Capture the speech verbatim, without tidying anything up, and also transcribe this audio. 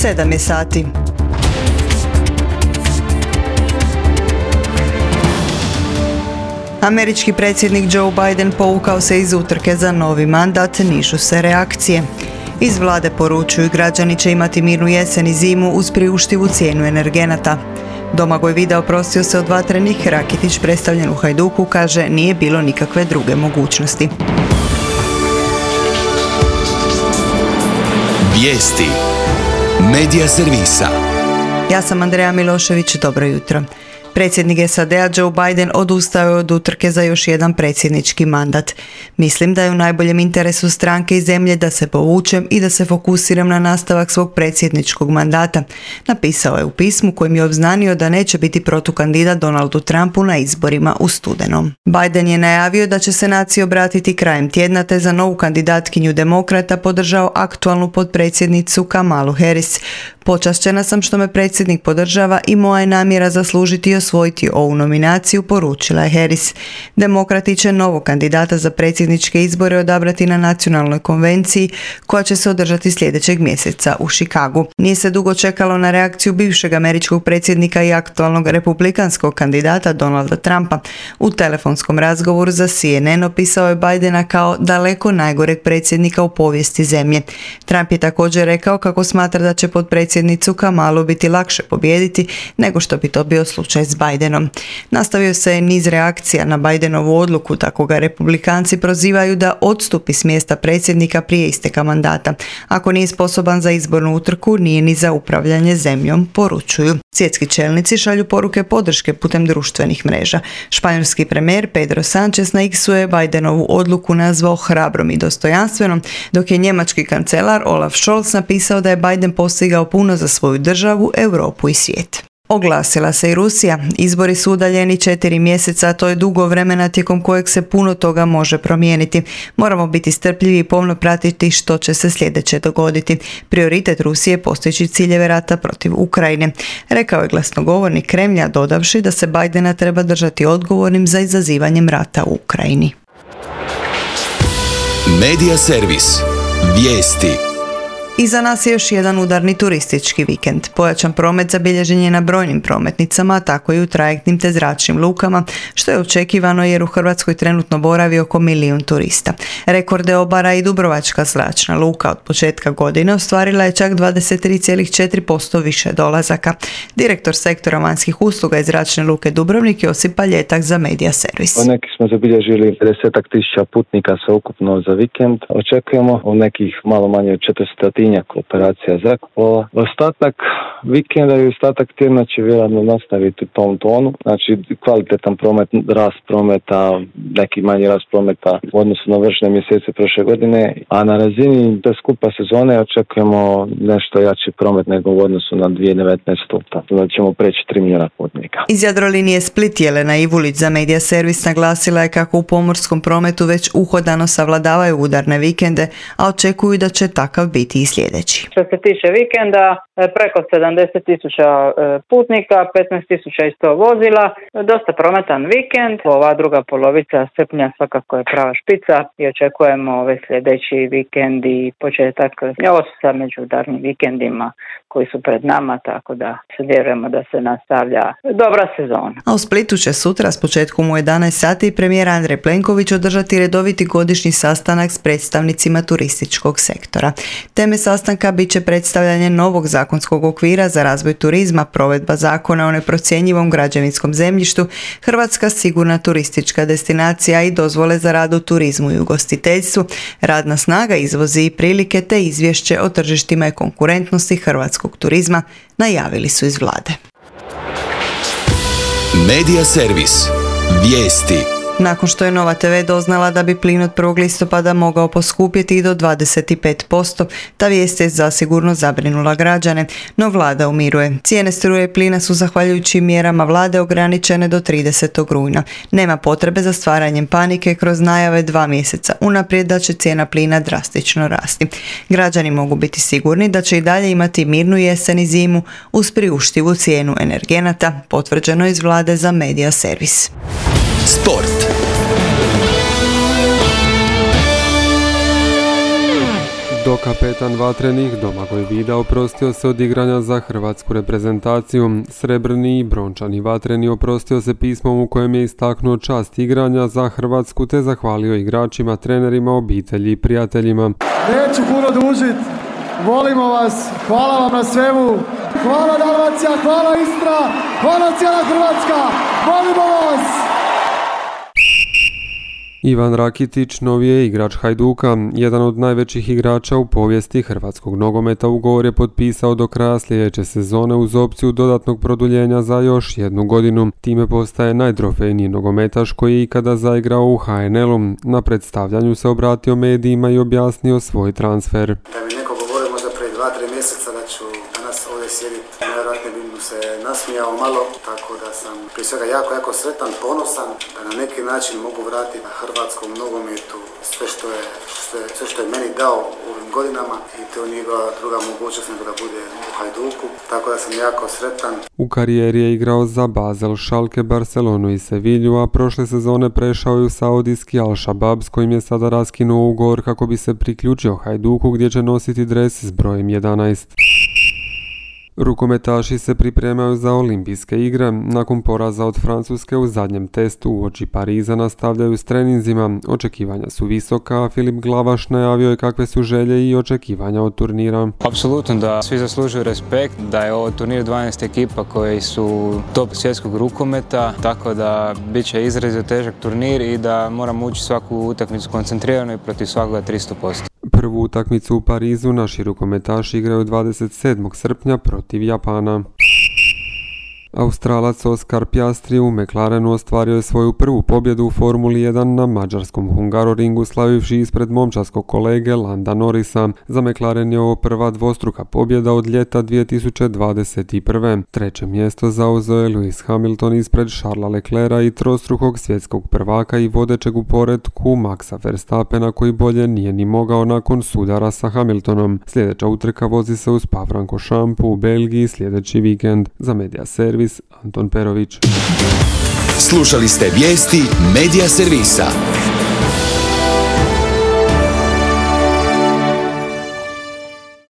sedam je sati. Američki predsjednik Joe Biden povukao se iz utrke za novi mandat, nižu se reakcije. Iz vlade poručuju građani će imati mirnu jesen i zimu uz priuštivu cijenu energenata. Domagoj Vida oprostio se od vatrenih, Rakitić predstavljen u Hajduku kaže nije bilo nikakve druge mogućnosti. Vijesti Medija servisa. Ja sam Andreja Milošević, dobro jutro. Predsjednik S A D-a Joe Biden odustao je od utrke za još jedan predsjednički mandat. Mislim da je u najboljem interesu stranke i zemlje da se povučem i da se fokusiram na nastavak svog predsjedničkog mandata, napisao je u pismu kojim je obznanio da neće biti protukandidat Donaldu Trumpu na izborima u studenom. Biden je najavio da će se naciji obratiti krajem tjedna te za novu kandidatkinju demokrata podržao aktualnu potpredsjednicu Kamalu Harris. Počašćena sam što me predsjednik podržava i moja je namjera zaslužiti i osvojiti ovu nominaciju, poručila je Harris. Demokrati će novog kandidata za predsjedničke izbore odabrati na nacionalnoj konvenciji koja će se održati sljedećeg mjeseca u Chicagu. Nije se dugo čekalo na reakciju bivšeg američkog predsjednika i aktualnog republikanskog kandidata Donalda Trumpa. U telefonskom razgovoru za C N N opisao je Bidena kao daleko najgoreg predsjednika u povijesti zemlje. Trump je također rekao kako smatra da će potpredsjednicu Kamalu biti lakše pobijediti nego što bi to bio slučaj s Bidenom. Nastavio se je niz reakcija na Bidenovu odluku, tako ga republikanci prozivaju da odstupi s mjesta predsjednika prije isteka mandata. Ako nije sposoban za izbornu utrku, nije ni za upravljanje zemljom, poručuju. Svjetski čelnici šalju poruke podrške putem društvenih mreža. Španjolski premijer Pedro Sánchez na X-u je Bidenovu odluku nazvao hrabrom i dostojanstvenom, dok je njemački kancelar Olaf Scholz napisao da je Biden postigao puno za svoju državu, Europu i svijet. Oglasila se i Rusija. Izbori su udaljeni četiri mjeseca, a to je dugo vremena tijekom kojeg se puno toga može promijeniti. Moramo biti strpljivi i pomno pratiti što će se sljedeće dogoditi. Prioritet Rusije je postići ciljeve rata protiv Ukrajine, rekao je glasnogovornik Kremlja, dodavši da se Bidena treba držati odgovornim za izazivanjem rata u Ukrajini. Medija servis. Vijesti. Iza nas je još jedan udarni turistički vikend. Pojačan promet zabilježen je na brojnim prometnicama, tako i u trajektnim te zračnim lukama, što je očekivano jer u Hrvatskoj trenutno boravi oko milijun turista. Rekorde obara i Dubrovačka zračna luka od početka godine ostvarila je čak dvadeset tri zarez četiri posto više dolazaka. Direktor sektora vanjskih usluga iz zračne luke Dubrovnik Josip Paljetak za Medija servis. U neki smo zabilježili pedeset tisuća putnika sveukupno za vikend. Očekujemo u nekih malo manje od četristo operacija zrakoplova. Ostatak vikenda i ostatak tjedna će vjerojatno nastaviti u tom tonu. Znači kvalitetan promet, rast prometa, neki manji rast prometa u odnosu na vršne mjesece prošle godine, a na razini te skupa sezone očekujemo nešto jači promet nego u odnosu na dvije tisuće devetnaeste. Da ćemo preći tri milijuna putnika. Iz Jadrolinije Split Jelena Ivulić za Medija servis naglasila je kako u pomorskom prometu već uhodano savladavaju udarne vikende, a očekuju da će takav biti i sljedeći. Što se tiče vikenda, preko sedamdeset tisuća putnika, petnaest tisuća i sto vozila, dosta prometan vikend. Ova druga polovica srpnja svakako je prava špica i očekujemo ove sljedeći vikend i početak. Ovo su sad među udarnim vikendima koji su pred nama, tako da se vjerujemo da se nastavlja dobra sezona. A u Splitu će sutra s početkom u jedanaest sati premijer Andrej Plenković održati redoviti godišnji sastanak s predstavnicima turističkog sektora. Teme sastanka bit će predstavljanje novog zakonskog okvira za razvoj turizma, provedba zakona o neprocjenjivom građevinskom zemljištu, Hrvatska sigurna turistička destinacija i dozvole za rad u turizmu i ugostiteljstvu, radna snaga, izvozi i prilike te izvješće o tržištima i konkurentnosti hrvatskog turizma, najavili su iz vlade. Medija servis. Vijesti. Nakon što je Nova te ve doznala da bi plin od prvog listopada mogao poskupjeti i do dvadeset pet posto, ta vijest je zasigurno zabrinula građane, no vlada umiruje. Cijene struje i plina su zahvaljujući mjerama vlade ograničene do tridesetog rujna. Nema potrebe za stvaranjem panike kroz najave dva mjeseca unaprijed da će cijena plina drastično rasti. Građani mogu biti sigurni da će i dalje imati mirnu jesen i zimu uz priuštivu cijenu energenata, potvrđeno iz vlade za Medija servis. Sport. Dokapetan vatrenih Domagoj Vida oprostio se od igranja za hrvatsku reprezentaciju. Srebrni i brončani vatreni oprostio se pismom u kojem je istaknuo čast igranja za Hrvatsku te zahvalio igračima, trenerima, obitelji i prijateljima. Neću puno dužit, volimo vas, hvala vam na svemu, hvala Dalmacija, hvala Istra, hvala cijela Hrvatska, volimo vas! Ivan Rakitić, novi je igrač Hajduka, jedan od najvećih igrača u povijesti hrvatskog nogometa. Ugovor je potpisao do kraja sljedeće sezone uz opciju dodatnog produljenja za još jednu godinu. Time postaje najtrofejniji nogometaš koji je ikada zaigrao u H N L-u. Na predstavljanju se obratio medijima i objasnio svoj transfer. Da mi neko govori možda prije dva tri mjeseca da ću danas ovdje sjediti, najvjerojatnije bi mu se nasmijao malo, tako da sam prije svega jako, jako sretan, ponosan da na neki način mogu vratiti na hrvatskom nogometu sve što je, sve, sve što je meni dao u ovim godinama i to nije bila druga mogućnost nego da bude u Hajduku, tako da sam jako sretan. U karijeri je igrao za Basel, Schalke, Barcelonu i Sevilju, a prošle sezone prešao je u saudijski Al-Shabab s kojim je sada raskinuo ugovor kako bi se priključio Hajduku gdje će nositi dres s brojem jedanaest. Rukometaši se pripremaju za olimpijske igre. Nakon poraza od Francuske u zadnjem testu uoči Pariza nastavljaju s treninzima. Očekivanja su visoka, a Filip Glavaš najavio je kakve su želje i očekivanja od turnira. Apsolutno da svi zaslužuju respekt, da je ovo turnir dvanaest ekipa koji su top svjetskog rukometa, tako da bit će izrazito težak turnir i da moramo ući svaku utakmicu koncentrirano i protiv svakoga tristo posto. Prvu utakmicu u Parizu naši rukometaši igraju dvadeset sedmog srpnja protiv Japana. Australac Oscar Piastri u McLarenu ostvario je svoju prvu pobjedu u Formuli jedan na mađarskom Hungaroringu, slavivši ispred momčarskog kolege Landa Norrisa. Za McLaren je ovo prva dvostruka pobjeda od ljeta dvije tisuće dvadeset prve. Treće mjesto zauzeo je Lewis Hamilton ispred Charlesa Leclerca i trostrukog svjetskog prvaka i vodećeg u poretku Maxa Verstappena, koji bolje nije ni mogao nakon sudara sa Hamiltonom. Sljedeća utrka vozi se u Spa-Francorchampu u Belgiji sljedeći vikend. Za Media Servis Anton Perović. Slušali ste vijesti Media Servisa.